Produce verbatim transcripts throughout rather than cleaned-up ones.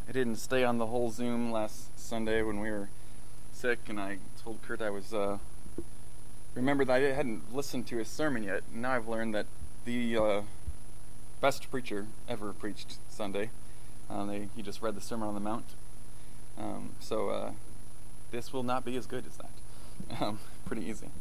I didn't stay on the whole Zoom last Sunday when we were sick, and I told Kurt I was, uh, remembered that I hadn't listened to his sermon yet. And now I've learned that the uh, best preacher ever preached Sunday. Uh, they, he just read the Sermon on the Mount. Um, so uh, this will not be as good as that. Um, pretty easy.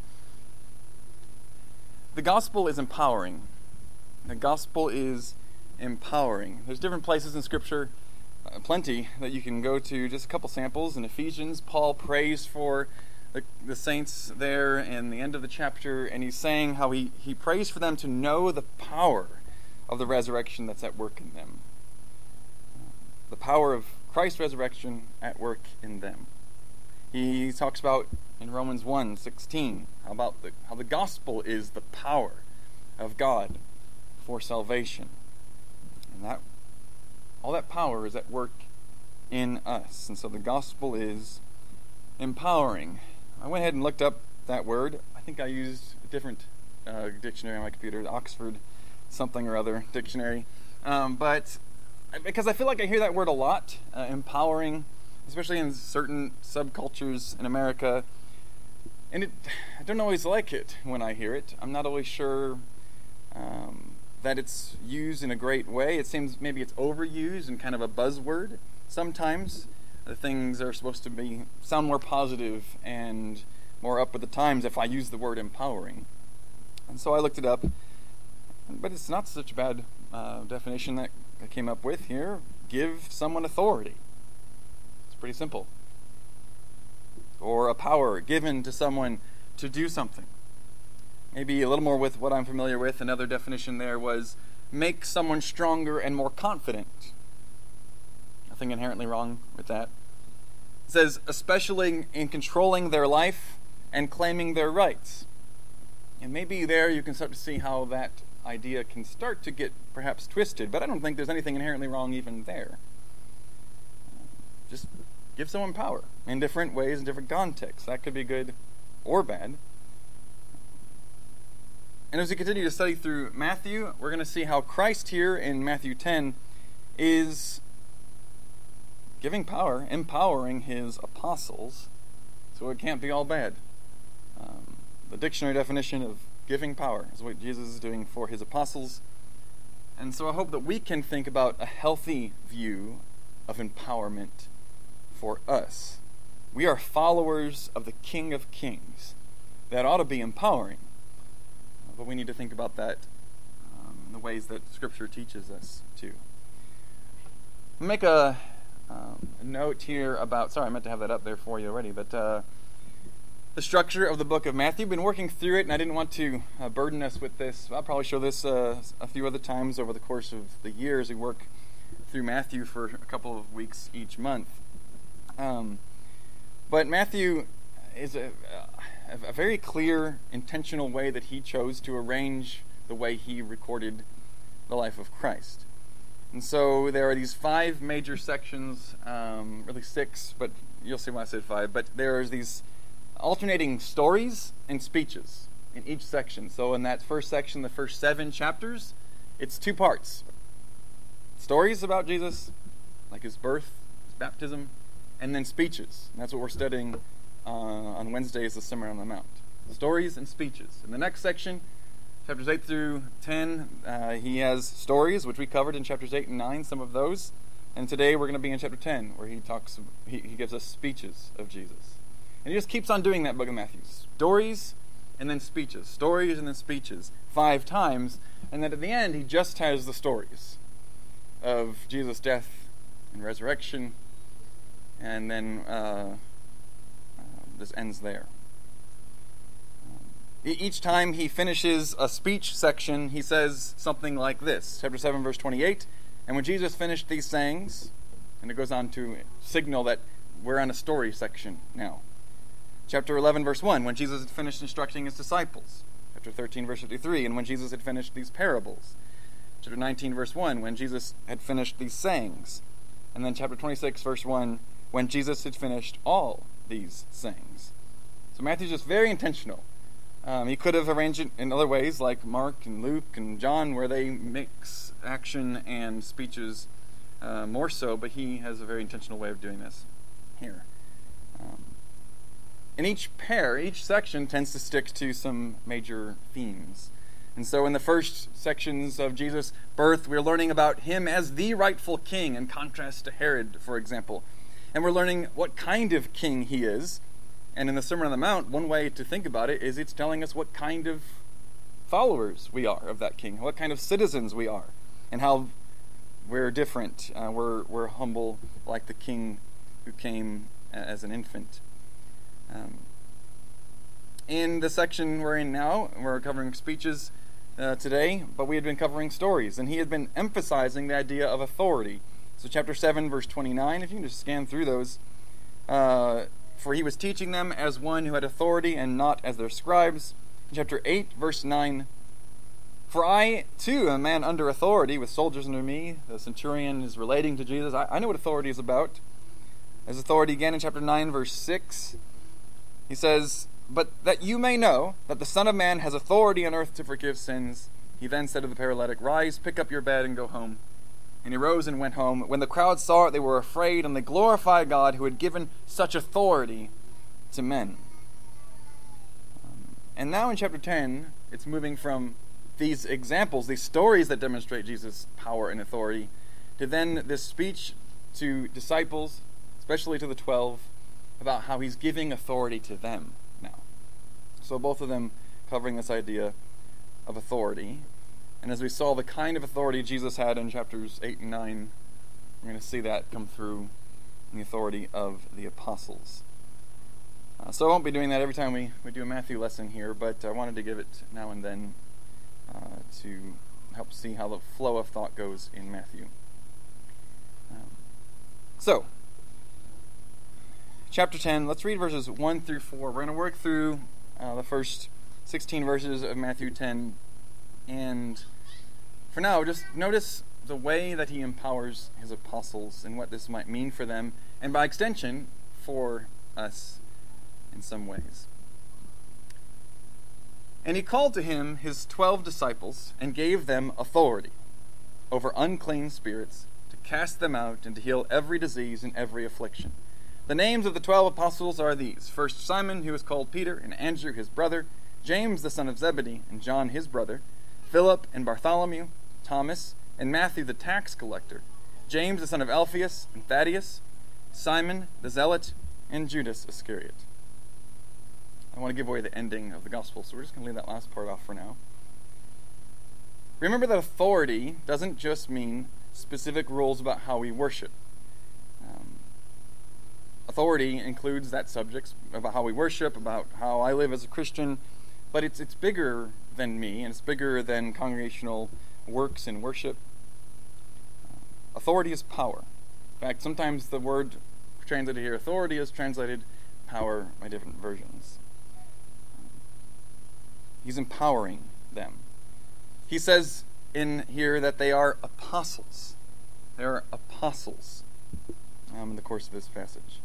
The gospel is empowering. The gospel is empowering. There's different places in Scripture, uh, plenty, that you can go to. Just a couple samples. In Ephesians, Paul prays for the, the saints there in the end of the chapter, and he's saying how he, he prays for them to know the power of the resurrection that's at work in them. The power of Christ's resurrection at work in them. He talks about in Romans one sixteen how about the, how the gospel is the power of God for salvation. And that all that power is at work in us. And so the gospel is empowering. I went ahead and looked up that word. I think I used a different uh, dictionary on my computer, the Oxford something or other dictionary. Um, but because I feel like I hear that word a lot, uh, empowering, especially in certain subcultures in America. And it, I don't always like it when I hear it. I'm not always sure um, that it's used in a great way. It seems maybe it's overused and kind of a buzzword. Sometimes the things are supposed to be sound more positive and more up with the times if I use the word empowering. And so I looked it up, but it's not such a bad uh, definition that I came up with here. Give someone authority. It's pretty simple. Or a power given to someone to do something. Maybe a little more with what I'm familiar with. Another definition there was make someone stronger and more confident. Nothing inherently wrong with that. It says, especially in controlling their life and claiming their rights. And maybe there you can start to see how that idea can start to get perhaps twisted, but I don't think there's anything inherently wrong even there. Just give someone power in different ways, in different contexts. That could be good or bad. And as we continue to study through Matthew, we're going to see how Christ here in Matthew ten is giving power, empowering his apostles, so it can't be all bad. Um, the dictionary definition of giving power is what Jesus is doing for his apostles. And so I hope that we can think about a healthy view of empowerment for us. We are followers of the King of Kings. That ought to be empowering. But we need to think about that um, in the ways that Scripture teaches us to. I'll make a, um, a note here about, sorry, I meant to have that up there for you already, but uh, the structure of the book of Matthew. I've been working through it, and I didn't want to uh, burden us with this. I'll probably show this uh, a few other times over the course of the year as we work through Matthew for a couple of weeks each month. Um, but Matthew is a, a, a very clear, intentional way that he chose to arrange the way he recorded the life of Christ. And so there are these five major sections, um, really six, but you'll see why I said five, but there's these alternating stories and speeches in each section. So in that first section, the first seven chapters, it's two parts. Stories about Jesus, like his birth, his baptism, and then speeches. And that's what we're studying uh, on Wednesdays, the Sermon on the Mount. Stories and speeches. In the next section, chapters eight through ten, uh, he has stories, which we covered in chapters eight and nine, some of those. And today we're going to be in chapter ten, where he talks, he, he gives us speeches of Jesus. And he just keeps on doing that book of Matthew. Stories and then speeches. Stories and then speeches. Five times. And then at the end, he just has the stories of Jesus' death and resurrection. And then uh, uh, this ends there. Um, each time he finishes a speech section, he says something like this. Chapter seven, verse twenty-eight. And when Jesus finished these sayings, and it goes on to signal that we're on a story section now. Chapter eleven, verse one, when Jesus had finished instructing his disciples. Chapter thirteen, verse fifty-three, and when Jesus had finished these parables. Chapter nineteen, verse one, when Jesus had finished these sayings. And then chapter twenty-six, verse one, when Jesus had finished all these sayings. So Matthew's just very intentional. Um, he could have arranged it in other ways, like Mark and Luke and John, where they mix action and speeches uh, more so, but he has a very intentional way of doing this here. Um, in each pair, each section tends to stick to some major themes. And so in the first sections of Jesus' birth, we're learning about him as the rightful king in contrast to Herod, for example. And we're learning what kind of king he is. And in the Sermon on the Mount, one way to think about it is it's telling us what kind of followers we are of that king, what kind of citizens we are, and how we're different. Uh, we're, we're humble like the king who came as an infant. Um, in the section we're in now, we're covering speeches uh, today, but we had been covering stories, and he had been emphasizing the idea of authority. So chapter seven, verse twenty-nine, if you can just scan through those. Uh, For he was teaching them as one who had authority and not as their scribes. In chapter eight, verse nine, for I, too, am a man under authority with soldiers under me. The centurion is relating to Jesus. I, I know what authority is about. As authority again in chapter nine, verse six, he says, but that you may know that the Son of Man has authority on earth to forgive sins. He then said to the paralytic, rise, pick up your bed, and go home. And he rose and went home. When the crowd saw it, they were afraid, and they glorified God who had given such authority to men. Um, and now in chapter ten, it's moving from these examples, these stories that demonstrate Jesus' power and authority, to then this speech to disciples, especially to the twelve, about how he's giving authority to them now. So both of them covering this idea of authority. And as we saw the kind of authority Jesus had in chapters eight and nine, we're going to see that come through in the authority of the apostles. Uh, so I won't be doing that every time we, we do a Matthew lesson here, but I wanted to give it now and then uh, to help see how the flow of thought goes in Matthew. Um, so, chapter ten, let's read verses one through four. We're going to work through uh, the first sixteen verses of Matthew ten. And for now, just notice the way that he empowers his apostles and what this might mean for them, and by extension, for us in some ways. And he called to him his twelve disciples and gave them authority over unclean spirits to cast them out and to heal every disease and every affliction. The names of the twelve apostles are these. First Simon, who is called Peter, and Andrew his brother, James the son of Zebedee, and John his brother, Philip and Bartholomew, Thomas, and Matthew the tax collector, James the son of Alphaeus and Thaddeus, Simon the zealot, and Judas Iscariot. I want to give away the ending of the gospel, so we're just going to leave that last part off for now. Remember that authority doesn't just mean specific rules about how we worship. Um, authority includes that subject about how we worship, about how I live as a Christian, but it's it's bigger than me, and it's bigger than congregational works and worship. Uh, authority is power. In fact, sometimes the word translated here, authority, is translated power by different versions. Um, he's empowering them. He says in here that they are apostles. They are apostles um, in the course of this passage.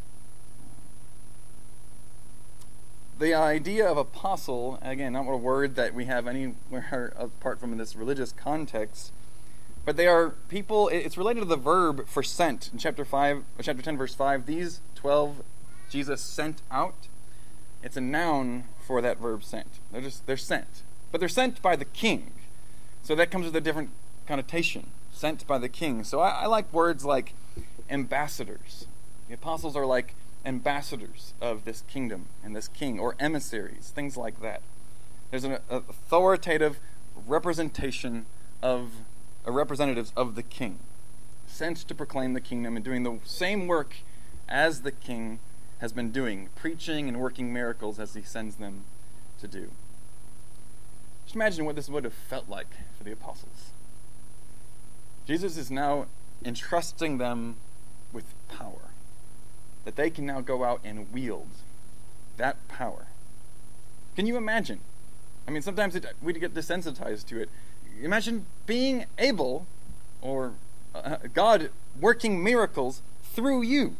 The idea of apostle, again, not a word that we have anywhere apart from in this religious context, but they are people, it's related to the verb for sent. In chapter five, chapter ten, verse five, these twelve Jesus sent out. It's a noun for that verb sent. They're just, they're sent. But they're sent by the king. So that comes with a different connotation. Sent by the king. So I, I like words like ambassadors. The apostles are like ambassadors of this kingdom and this king, or emissaries, things like that. There's an authoritative representation of uh, representatives of the king, sent to proclaim the kingdom and doing the same work as the king has been doing, preaching and working miracles as he sends them to do. Just imagine what this would have felt like for the apostles. Jesus is now entrusting them with power, that they can now go out and wield that power. Can you imagine? I mean, sometimes it, we get desensitized to it. Imagine being able, or uh, God working miracles through you.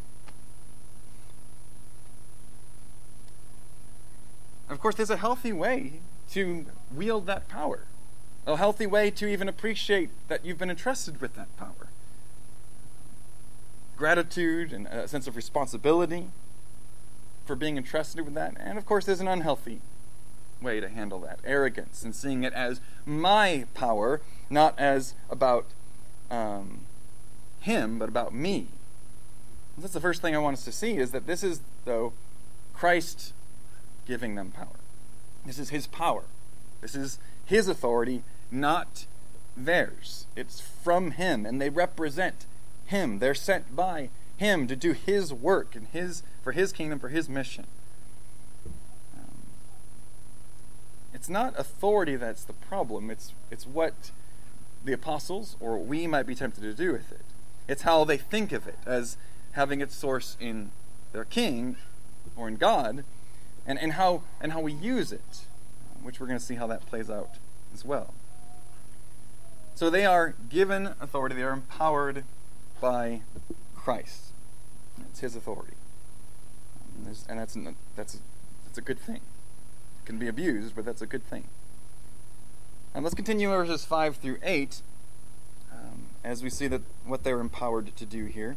Of course, there's a healthy way to wield that power. A healthy way to even appreciate that you've been entrusted with that power. gratitude and a sense of responsibility for being entrusted with that. And of course, there's an unhealthy way to handle that, arrogance, and seeing it as my power, not as about um, him, but about me. And that's the first thing I want us to see, is that this is, though, Christ giving them power. This is his power. This is his authority, not theirs. It's from him, and they represent him. They're sent by him to do his work and his for his kingdom, for his mission. Um, it's not authority that's the problem. It's it's what the apostles, or we might be tempted to do with it. It's how they think of it, as having its source in their king or in God, and, and how and how we use it, which we're going to see how that plays out as well. So they are given authority. They are empowered by Christ. It's his authority, and, and that's that's that's a good thing. It can be abused, but that's a good thing. And let's continue verses five through eight, um, as we see that what they're empowered to do here.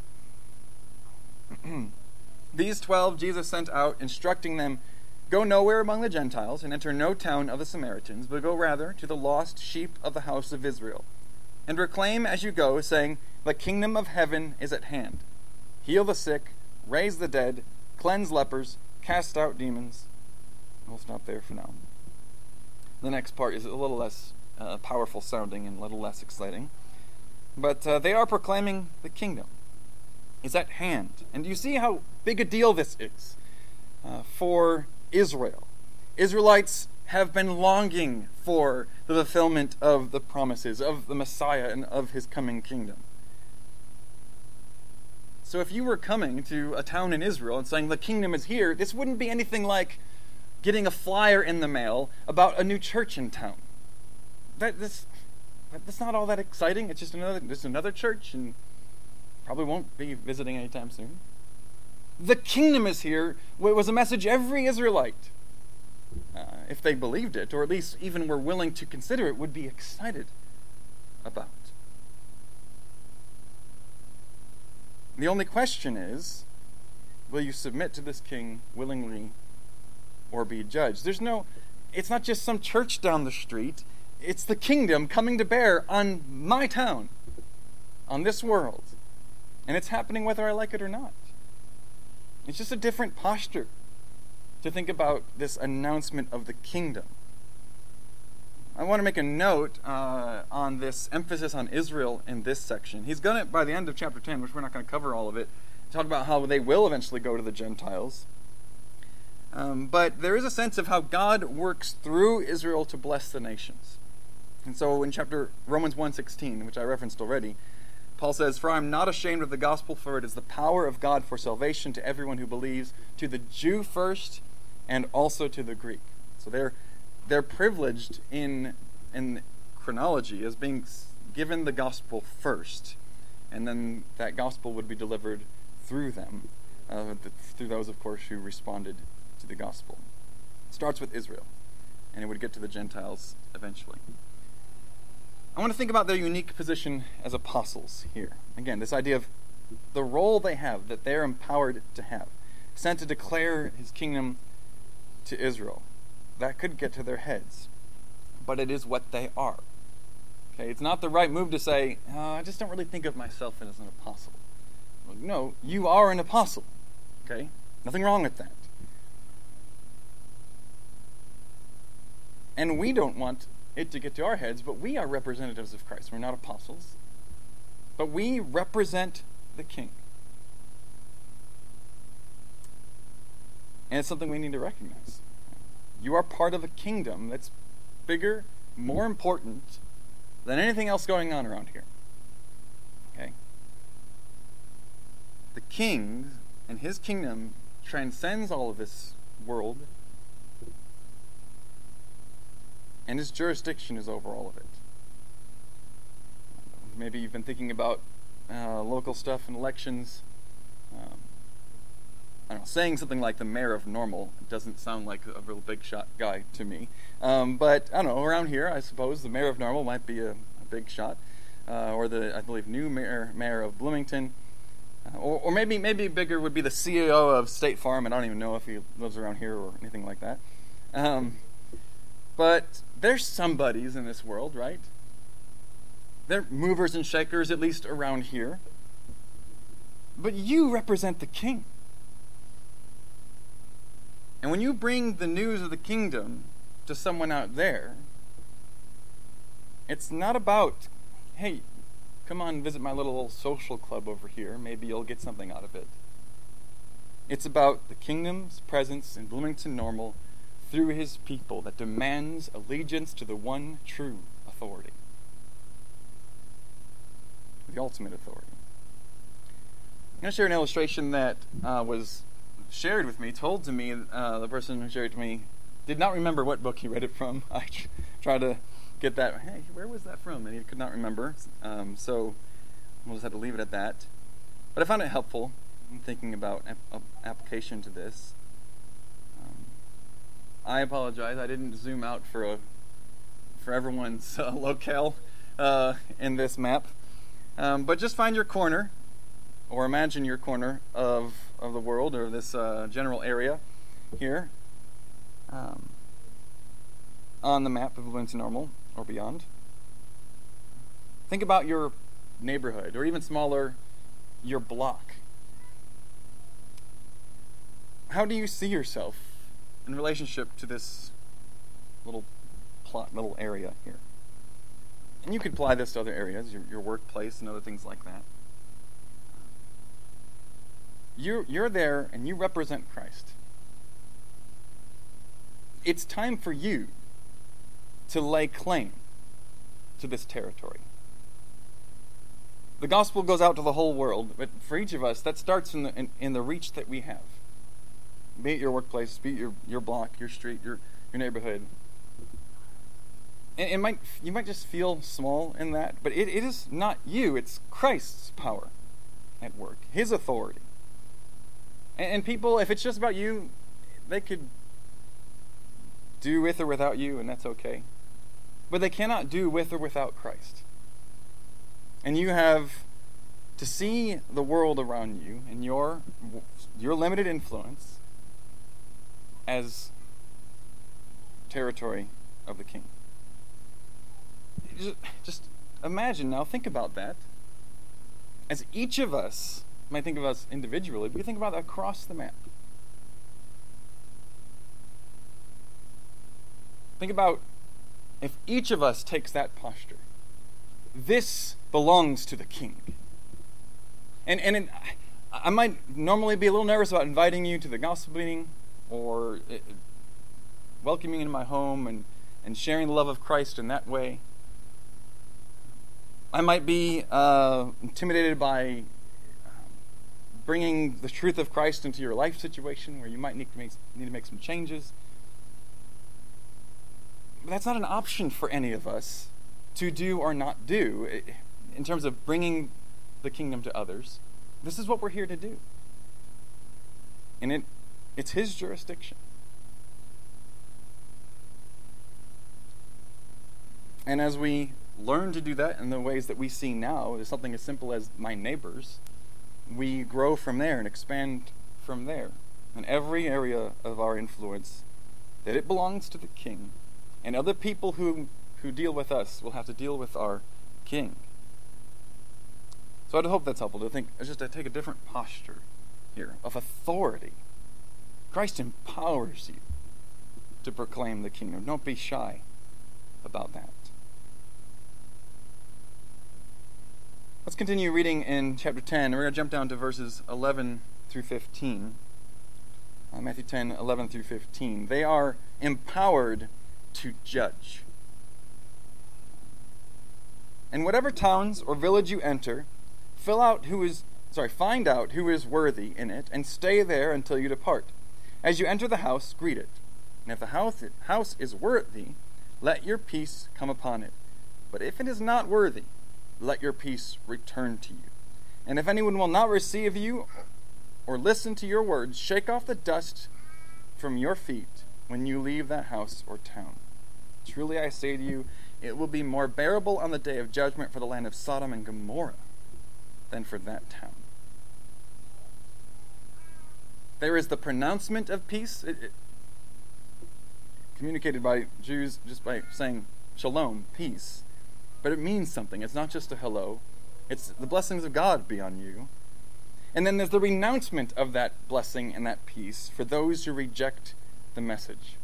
These twelve Jesus sent out, instructing them, "Go nowhere among the Gentiles, and enter no town of the Samaritans, but go rather to the lost sheep of the house of Israel. And proclaim as you go, saying, the kingdom of heaven is at hand. Heal the sick, raise the dead, cleanse lepers, cast out demons." We'll stop there for now. The next part is a little less uh, powerful sounding and a little less exciting. But uh, they are proclaiming the kingdom is at hand. And you see how big a deal this is uh, for Israel. Israelites have been longing for the fulfillment of the promises of the Messiah and of his coming kingdom. So if you were coming to a town in Israel and saying the kingdom is here, this wouldn't be anything like getting a flyer in the mail about a new church in town. That this that's not all that exciting. It's just another just another church, and probably won't be visiting anytime soon. The kingdom is here. It was a message every Israelite, uh, if they believed it, or at least even were willing to consider it, would be excited about. The only question is, will you submit to this king willingly or be judged? There's no, it's not just some church down the street. It's the kingdom coming to bear on my town, on this world. And it's happening whether I like it or not. It's just a different posture to think about this announcement of the kingdom. I want to make a note uh, on this emphasis on Israel in this section. He's going to, by the end of chapter ten, which we're not going to cover all of it, talk about how they will eventually go to the Gentiles. Um, but there is a sense of how God works through Israel to bless the nations. And so in chapter Romans one sixteen, which I referenced already, Paul says, "For I am not ashamed of the gospel, for it is the power of God for salvation to everyone who believes, to the Jew first, and also to the Greek." So they're they're privileged in in chronology as being given the gospel first, and then that gospel would be delivered through them, uh, through those, of course, who responded to the gospel. It starts with Israel, and it would get to the Gentiles eventually. I want to think about their unique position as apostles here. Again, this idea of the role they have, that they're empowered to have, sent to declare his kingdom to Israel. That could get to their heads, but it is what they are. Okay, it's not the right move to say, oh, I just don't really think of myself as an apostle. Well, no, you are an apostle. Okay, nothing wrong with that. And we don't want it to get to our heads, but we are representatives of Christ. We're not apostles, but we represent the King. And it's something we need to recognize. You are part of a kingdom that's bigger, more important than anything else going on around here. Okay? The King and his kingdom transcends all of this world, and his jurisdiction is over all of it. Maybe you've been thinking about uh, local stuff and elections. Um, I don't know, saying something like the mayor of Normal doesn't sound like a real big shot guy to me. Um, but, I don't know, around here, I suppose the mayor of Normal might be a, a big shot. Uh, or the, I believe, new mayor, mayor of Bloomington. Uh, or, or maybe maybe bigger would be the C E O of State Farm, and I don't even know if he lives around here or anything like that. Um, but there's somebodies in this world, right? They're movers and shakers, at least around here. But you represent the king. And when you bring the news of the kingdom to someone out there, it's not about, hey, come on, visit my little social club over here. Maybe you'll get something out of it. It's about the kingdom's presence in Bloomington Normal through his people that demands allegiance to the one true authority. The ultimate authority. I'm going to share an illustration that uh, was shared with me, told to me. Uh, the person who shared it to me did not remember what book he read it from. I tr- tried to get that, hey, where was that from? And he could not remember. Um, so we'll just have to leave it at that. But I found it helpful in thinking about ap- application to this. Um, I apologize. I didn't zoom out for a for everyone's uh, locale uh, in this map. Um, but just find your corner, or imagine your corner of, of the world, or this uh, general area here um, on the map of Bloomington Normal or beyond. Think about your neighborhood, or even smaller, your block. How do you see yourself in relationship to this little plot, little area here? And you could apply this to other areas, your, your workplace and other things like that. You're, you're there and you represent Christ. It's time for you to lay claim to this territory. The gospel goes out to the whole world, but for each of us, that starts in the, in, in the reach that we have. Be it your workplace, be it your, your block, your street, your, your neighborhood. It might, you might just feel small in that, but it, it is not you. It's Christ's power at work, his authority. And, and people, if it's just about you, they could do with or without you, and that's okay. But they cannot do with or without Christ. And you have to see the world around you and your, your limited influence as territory of the king. Just, just imagine now, think about that. As each of us might think of us individually, but we think about that across the map. Think about if each of us takes that posture. This belongs to the king. And and it, I might normally be a little nervous about inviting you to the gospel meeting or it, welcoming you into my home and, and sharing the love of Christ in that way. I might be uh, intimidated by um, bringing the truth of Christ into your life situation where you might need to make, need to make some changes. But that's not an option for any of us to do or not do in terms of bringing the kingdom to others. This is what we're here to do. And it it's his jurisdiction. And as we learn to do that in the ways that we see now, there's something as simple as my neighbors, we grow from there and expand from there. In every area of our influence, that it belongs to the king, and other people who, who deal with us will have to deal with our king. So I'd hope that's helpful to think, just to take a different posture here of authority. Christ empowers you to proclaim the kingdom. Don't be shy about that. Let's continue reading in chapter ten. We're going to jump down to verses eleven through fifteen. Uh, Matthew ten, eleven through fifteen. They are empowered to judge. In whatever towns or village you enter, fill out who is sorry, find out who is worthy in it, and stay there until you depart. As you enter the house, greet it. And if the house, house is worthy, let your peace come upon it. But if it is not worthy, let your peace return to you. And if anyone will not receive you or listen to your words, shake off the dust from your feet when you leave that house or town. Truly I say to you, it will be more bearable on the day of judgment for the land of Sodom and Gomorrah than for that town. There is the pronouncement of peace, it, it, communicated by Jews just by saying shalom, peace. But it means something. It's not just a hello. It's the blessings of God be on you. And then there's the renouncement of that blessing and that peace for those who reject the message.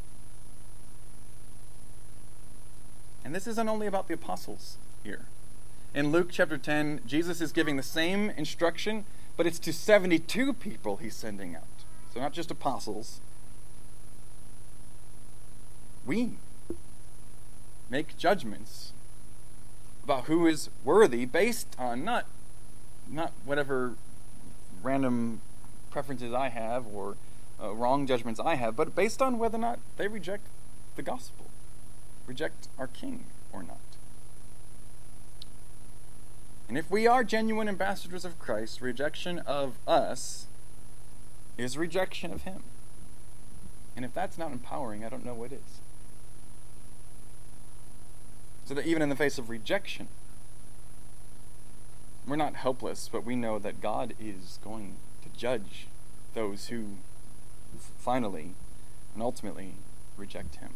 And this isn't only about the apostles here. In Luke chapter ten, Jesus is giving the same instruction, but it's to seventy-two people he's sending out. So not just apostles. We make judgments about who is worthy based on not, not whatever random preferences I have or uh, wrong judgments I have, but based on whether or not they reject the gospel, reject our King or not. And if we are genuine ambassadors of Christ, rejection of us is rejection of him. And if that's not empowering, I don't know what is. So that even in the face of rejection, we're not helpless, but we know that God is going to judge those who finally and ultimately reject him.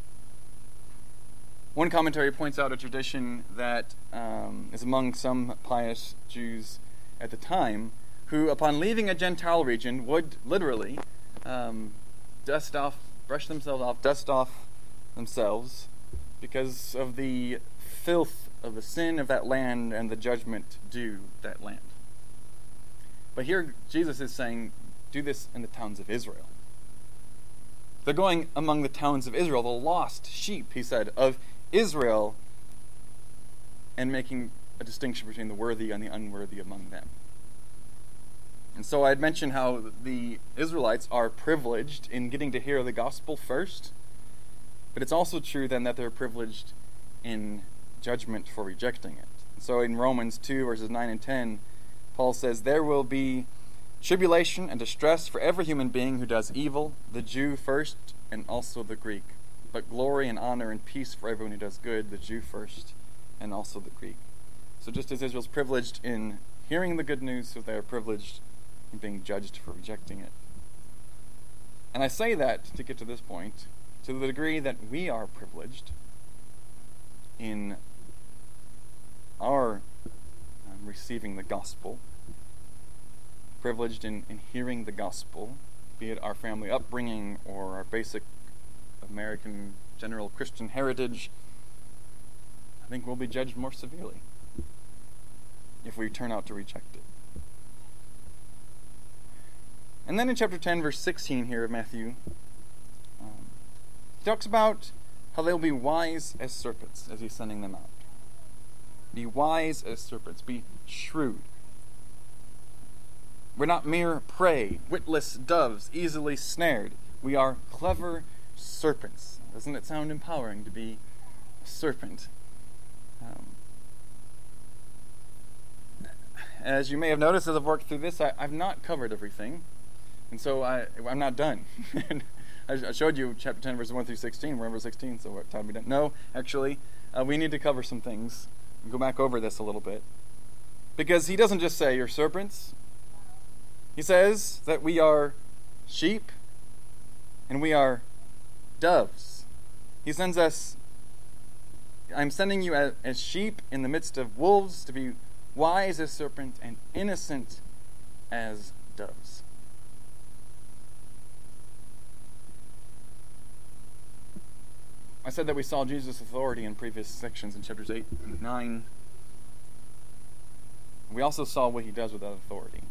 One commentary points out a tradition that um, is among some pious Jews at the time, who, upon leaving a Gentile region, would literally um, dust off, brush themselves off, dust off themselves, because of the filth of the sin of that land and the judgment due that land. But here Jesus is saying, do this in the towns of Israel. They're going among the towns of Israel, the lost sheep, he said, of Israel, and making a distinction between the worthy and the unworthy among them. And so I had mentioned how the Israelites are privileged in getting to hear the gospel first, but it's also true then that they're privileged in judgment for rejecting it. So in Romans two, verses nine and ten, Paul says, there will be tribulation and distress for every human being who does evil, the Jew first and also the Greek. But glory and honor and peace for everyone who does good, the Jew first and also the Greek. So just as Israel's privileged in hearing the good news, so they are privileged in being judged for rejecting it. And I say that to get to this point, to the degree that we are privileged in our um, receiving the gospel, privileged in, in hearing the gospel, be it our family upbringing or our basic American general Christian heritage, I think we'll be judged more severely if we turn out to reject it. And then in chapter ten, verse sixteen here of Matthew, um, he talks about how they'll be wise as serpents as he's sending them out. Be wise as serpents. Be shrewd. We're not mere prey, witless doves, easily snared. We are clever serpents. Doesn't it sound empowering to be a serpent? Um, as you may have noticed as I've worked through this, I, I've not covered everything. And so I, I'm not done. I showed you chapter ten, verses one through sixteen. We're in verse sixteen, so what time are we done? No, actually, uh, we need to cover some things. Go back over this a little bit. Because he doesn't just say, you're serpents. He says that we are sheep and we are doves. He sends us, I'm sending you as, as sheep in the midst of wolves, to be wise as serpents and innocent as doves. I said that we saw Jesus' authority in previous sections in chapters eight and nine. We also saw what he does with that authority.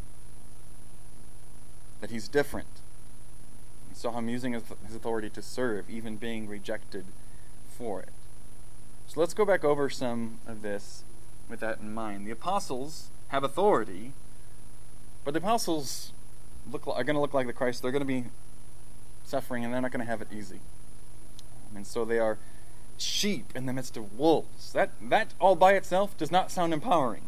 That he's different. We saw him using his authority to serve, even being rejected for it. So let's go back over some of this with that in mind. The apostles have authority, but the apostles look are going to look like the Christ. They're going to be suffering, and they're not going to have it easy. And so they are sheep in the midst of wolves. That that all by itself does not sound empowering.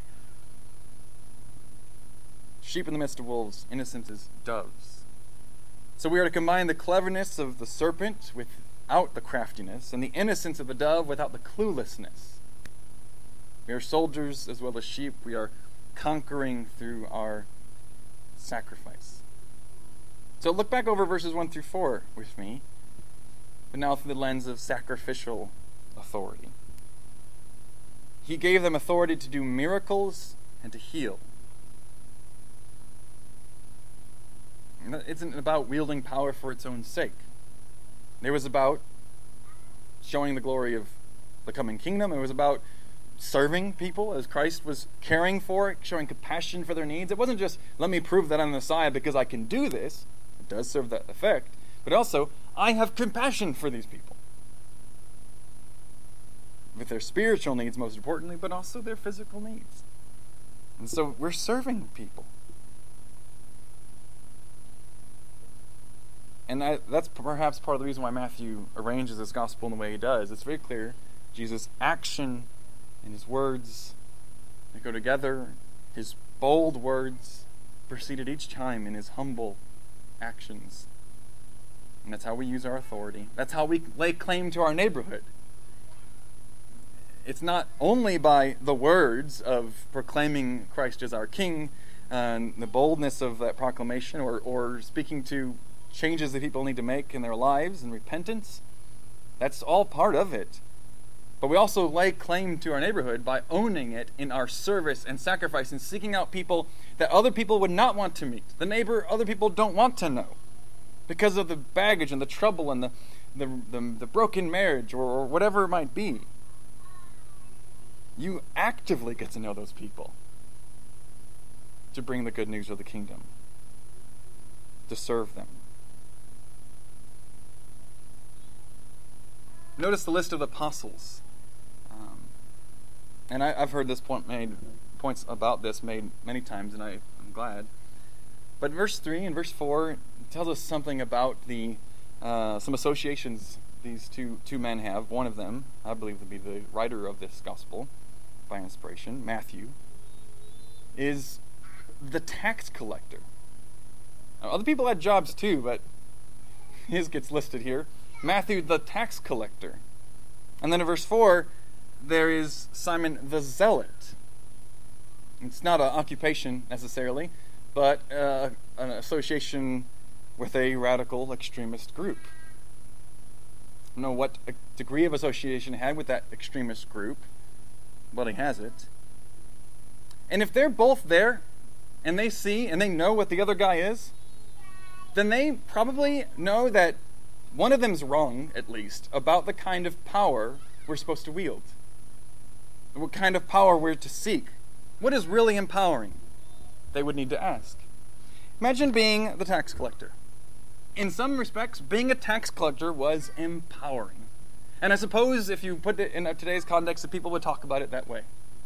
Sheep in the midst of wolves, innocent as doves. So we are to combine the cleverness of the serpent without the craftiness, and the innocence of the dove without the cluelessness. We are soldiers as well as sheep. We are conquering through our sacrifice. So look back over verses one through four with me, but now through the lens of sacrificial authority. He gave them authority to do miracles and to heal. It isn't about wielding power for its own sake. It was about showing the glory of the coming kingdom. It was about serving people as Christ was caring for, showing compassion for their needs. It wasn't just, let me prove that I'm the Messiah because I can do this. It does serve that effect. But also, I have compassion for these people. With their spiritual needs, most importantly, but also their physical needs. And so we're serving people. And I, that's perhaps part of the reason why Matthew arranges his gospel in the way he does. It's very clear. Jesus' action and his words, they go together. His bold words preceded each time in his humble actions. And that's how we use our authority. That's how we lay claim to our neighborhood. It's not only by the words of proclaiming Christ as our King and the boldness of that proclamation, or, or speaking to changes that people need to make in their lives and repentance. That's all part of it. But we also lay claim to our neighborhood by owning it in our service and sacrifice and seeking out people that other people would not want to meet. The neighbor other people don't want to know because of the baggage and the trouble and the, the, the, the broken marriage or, or whatever it might be. You actively get to know those people to bring the good news of the kingdom, to serve them. Notice the list of the apostles. Um, and I, I've heard this point made, points about this made many times, and I, I'm glad. But verse three and verse four tells us something about the uh, some associations these two, two men have. One of them, I believe, to be the writer of this gospel by inspiration, Matthew, is the tax collector. Now, other people had jobs too, but his gets listed here. Matthew, the tax collector. And then in verse four, there is Simon the Zealot. It's not an occupation necessarily, but uh, an association with a radical extremist group. I don't know what degree of association he had with that extremist group, but he has it. And if they're both there, and they see and they know what the other guy is, then they probably know that one of them's wrong, at least, about the kind of power we're supposed to wield. What kind of power we're to seek. What is really empowering? They would need to ask. Imagine being the tax collector. In some respects, being a tax collector was empowering. And I suppose if you put it in today's context, that people would talk about it that way.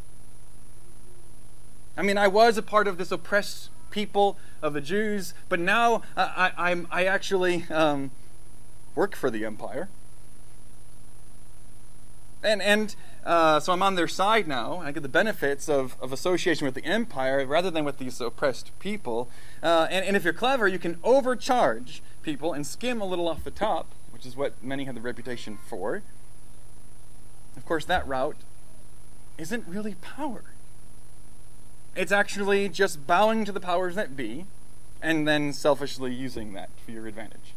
I mean, I was a part of this oppressed people of the Jews, but now I, I, I'm, I actually... Um, work for the empire. And and uh, so I'm on their side now. I get the benefits of, of association with the empire rather than with these oppressed people. Uh, and, and if you're clever, you can overcharge people and skim a little off the top, which is what many have the reputation for. Of course, that route isn't really power. It's actually just bowing to the powers that be and then selfishly using that for your advantage.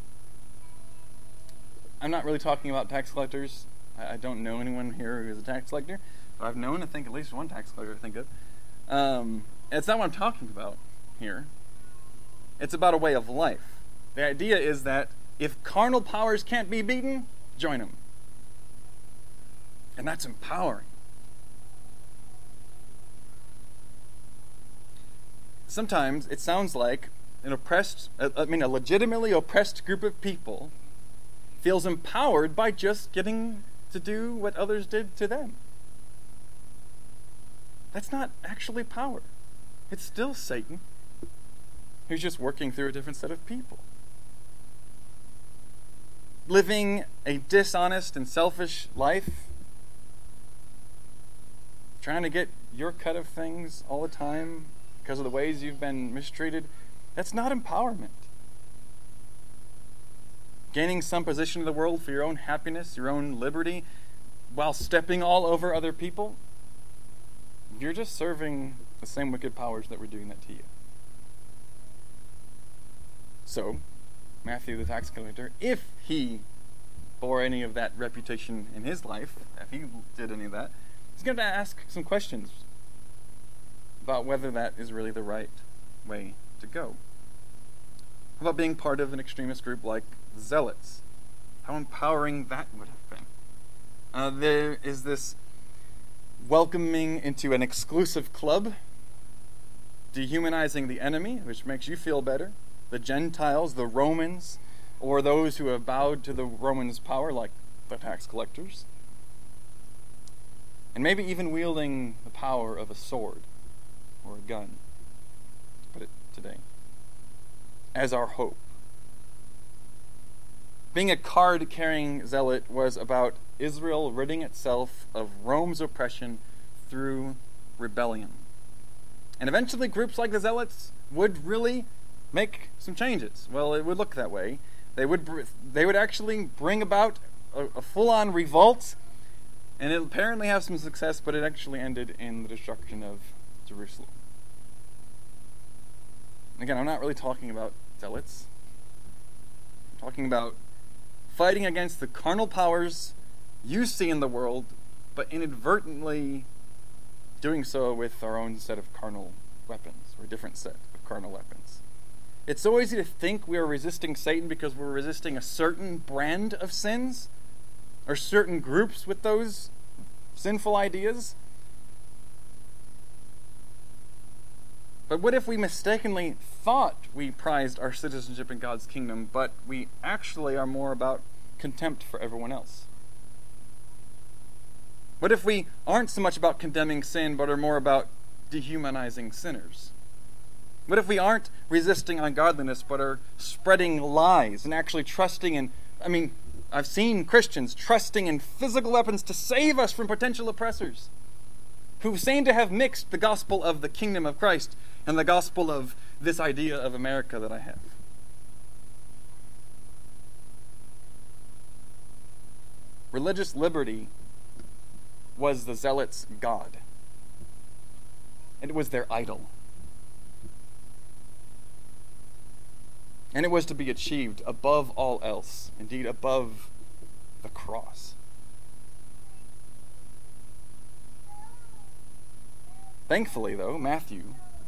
I'm not really talking about tax collectors. I, I don't know anyone here who is a tax collector, but I've known, I think, at least one tax collector I think of. Um, it's not what I'm talking about here. It's about a way of life. The idea is that if carnal powers can't be beaten, join them. And that's empowering. Sometimes it sounds like an oppressed, I mean, a legitimately oppressed group of people feels empowered by just getting to do what others did to them. That's not actually power. It's still Satan who's just working through a different set of people. Living a dishonest and selfish life, trying to get your cut of things all the time because of the ways you've been mistreated, that's not empowerment. Gaining some position in the world for your own happiness, your own liberty, while stepping all over other people, you're just serving the same wicked powers that were doing that to you. So, Matthew the tax collector, if he bore any of that reputation in his life, if he did any of that, he's going to ask some questions about whether that is really the right way to go. How about being part of an extremist group like the Zealots? How empowering that would have been. Uh, there is this welcoming into an exclusive club, dehumanizing the enemy, which makes you feel better, the Gentiles, the Romans, or those who have bowed to the Romans' power, like the tax collectors, and maybe even wielding the power of a sword or a gun, to put it today, as our hope. Being a card-carrying zealot was about Israel ridding itself of Rome's oppression through rebellion. And eventually groups like the Zealots would really make some changes. Well, it would look that way. They would they would actually bring about a, a full-on revolt, and it apparently have some success, but it actually ended in the destruction of Jerusalem. Again, I'm not really talking about zealots. I'm talking about fighting against the carnal powers you see in the world, but inadvertently doing so with our own set of carnal weapons, or a different set of carnal weapons. It's so easy to think we are resisting Satan because we're resisting a certain brand of sins, or certain groups with those sinful ideas. But what if we mistakenly thought we prized our citizenship in God's kingdom, but we actually are more about contempt for everyone else? What if we aren't so much about condemning sin, but are more about dehumanizing sinners? What if we aren't resisting ungodliness, but are spreading lies and actually trusting in, I mean, I've seen Christians trusting in physical weapons to save us from potential oppressors, who seem to have mixed the gospel of the kingdom of Christ and the gospel of this idea of America that I have. Religious liberty was the Zealots' god. And it was their idol. And it was to be achieved above all else, indeed above the cross. Thankfully, though, Matthew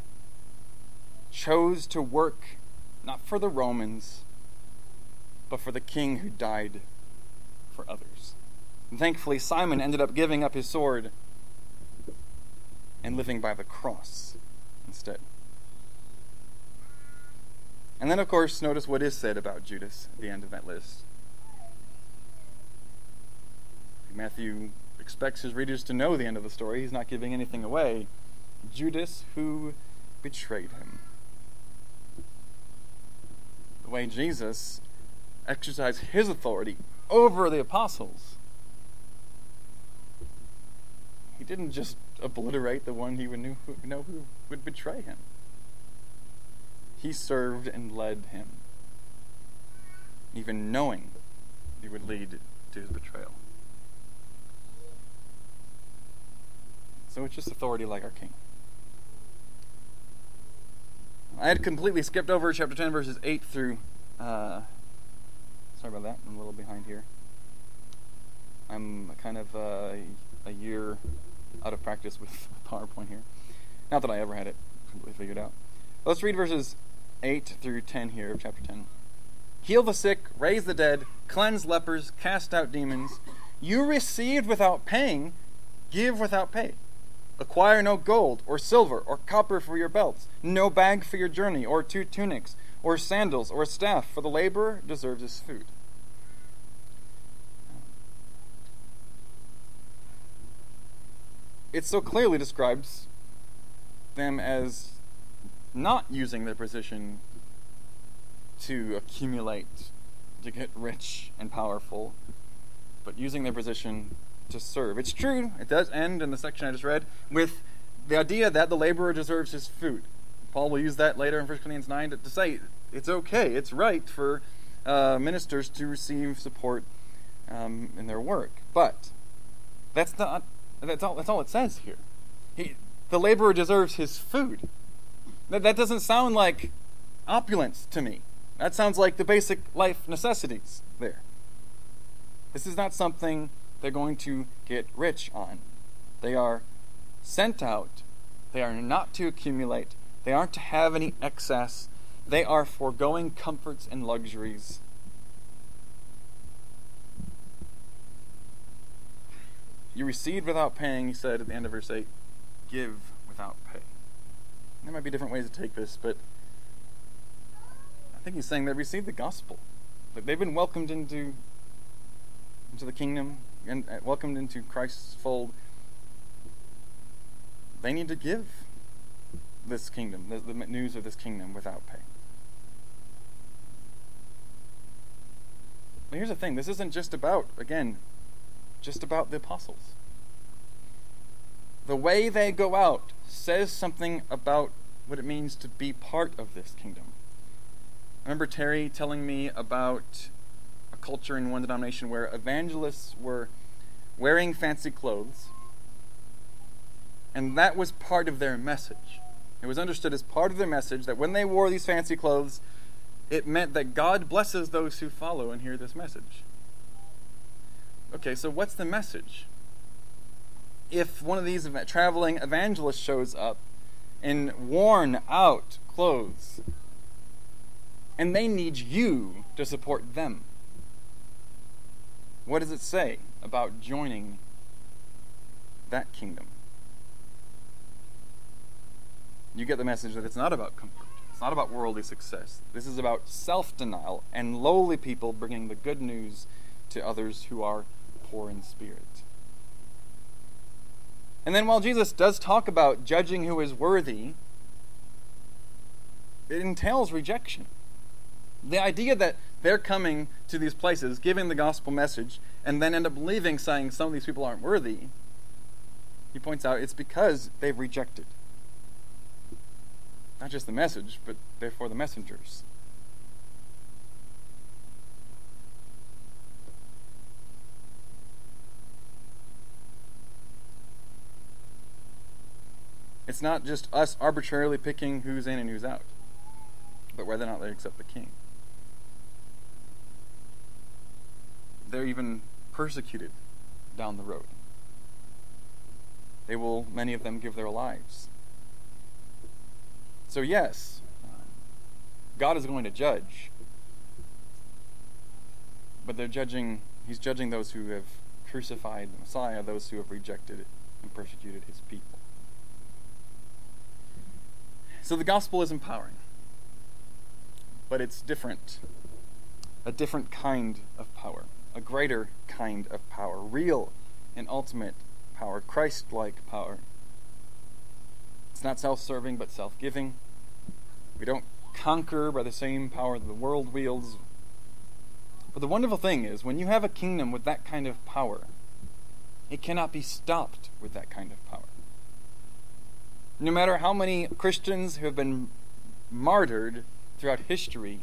chose to work not for the Romans, but for the king who died for others. And thankfully, Simon ended up giving up his sword and living by the cross instead. And then, of course, notice what is said about Judas at the end of that list. Matthew expects his readers to know the end of the story. He's not giving anything away. Judas, who betrayed him. The way Jesus exercised his authority over the apostles, he didn't just obliterate the one he would knew who, know who would betray him. He served and led him, even knowing he would lead to his betrayal. So it's just authority like our king. I had completely skipped over chapter ten, verses eight through... Uh, sorry about that, I'm a little behind here. I'm kind of uh, a year out of practice with PowerPoint here. Not that I ever had it completely figured out. Let's read verses eight through ten here of chapter ten. Heal the sick, raise the dead, cleanse lepers, cast out demons. You received without paying, give without pay. Acquire no gold or silver or copper for your belts, no bag for your journey, or two tunics, or sandals, or staff, for the laborer deserves his food. It so clearly describes them as not using their position to accumulate, to get rich and powerful, but using their position to serve. It's true, it does end in the section I just read with the idea that the laborer deserves his food. Paul will use that later in First Corinthians nine to, to say it's okay, it's right for uh, ministers to receive support um, in their work. But that's not that's all that's all it says here. He, the laborer deserves his food. That, that doesn't sound like opulence to me. That sounds like the basic life necessities there. This is not something they're going to get rich on. They are sent out. They are not to accumulate. They aren't to have any excess. They are foregoing comforts and luxuries. You received without paying, he said at the end of verse eight. Give without pay. There might be different ways to take this, but I think he's saying they received the gospel. That they've been welcomed into, into the kingdom, and welcomed into Christ's fold. They need to give this kingdom, the, the news of this kingdom, without pay. But here's the thing, this isn't just about, again, just about the apostles. The way they go out says something about what it means to be part of this kingdom. I remember Terry telling me about a culture in one denomination where evangelists were wearing fancy clothes, and that was part of their message. It was understood as part of their message that when they wore these fancy clothes, it meant that God blesses those who follow and hear this message. Okay, so what's the message? If one of these traveling evangelists shows up in worn out clothes, and they need you to support them, what does it say about joining that kingdom? You get the message that it's not about comfort. It's not about worldly success. This is about self-denial and lowly people bringing the good news to others who are poor in spirit. And then while Jesus does talk about judging who is worthy, it entails rejection. The idea that they're coming to these places, giving the gospel message, and then end up leaving saying some of these people aren't worthy, he points out it's because they've rejected. Not just the message, but therefore the messengers. It's not just us arbitrarily picking who's in and who's out, but whether or not they accept the king. They're even persecuted down the road. They will, many of them, give their lives. So yes, God is going to judge, but they're judging, he's judging those who have crucified the Messiah, those who have rejected and persecuted his people. So the gospel is empowering, but it's different. A different kind of power, a greater kind of power, real and ultimate power, Christ-like power. It's not self-serving, but self-giving. We don't conquer by the same power that the world wields. But the wonderful thing is, when you have a kingdom with that kind of power, it cannot be stopped with that kind of power. No matter how many Christians who have been martyred throughout history,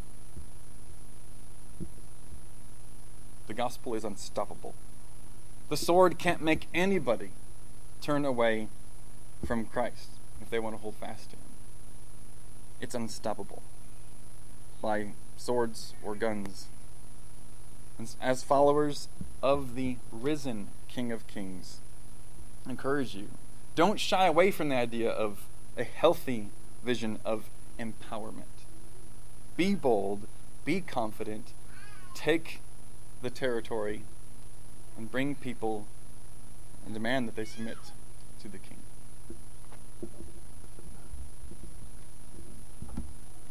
the gospel is unstoppable. The sword can't make anybody turn away from Christ if they want to hold fast to him. It's unstoppable by swords or guns. And as followers of the risen King of Kings, I encourage you, don't shy away from the idea of a healthy vision of empowerment. Be bold, be confident, take the territory, and bring people and demand that they submit to the king.